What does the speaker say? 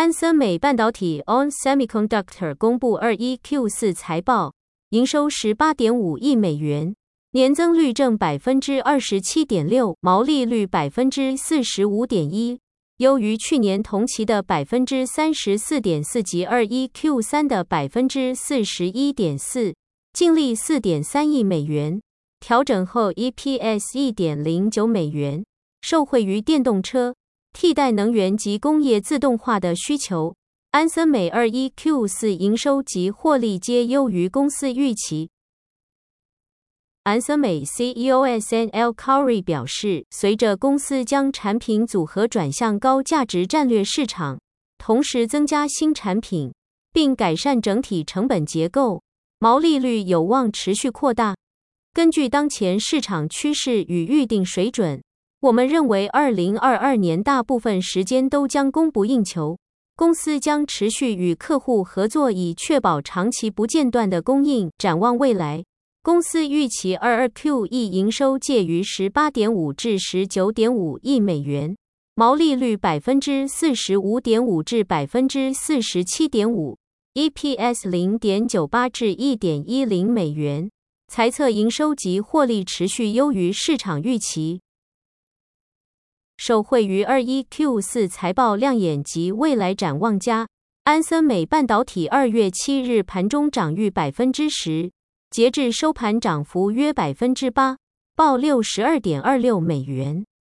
安森美半导体 ON Semiconductor 公布 21Q4 财报，营收 18.5 亿美元，年增率正 27.6%， 毛利率 45.1%， 优于去年同期的 34.4% 及 21Q3 的 41.4%， 净利 4.3 亿美元，调整后 EPS 1.09 美元，受惠于电动车、替代能源及工业自动化的需求，安森美 21Q4 营收及获利皆优于公司预期。安森美 CEO SNL Khoury 表示，随着公司将产品组合转向高价值战略市场，同时增加新产品，并改善整体成本结构，毛利率有望持续扩大。根据当前市场趋势与预定水准，我们认为2022年大部分时间都将供不应求，公司将持续与客户合作，以确保长期不间断的供应。展望未来，公司预期 22Q 营收介于 18.5 至 19.5 亿美元，毛利率 45.5% 至 47.5%， EPS 0.98 至 1.10 美元，财测营收及获利持续优于市场预期。受惠于 21Q4 财报亮眼及未来展望佳，安森美半导体2月7日盘中涨逾 10%， 截至收盘涨幅约 8%， 报 62.26 美元。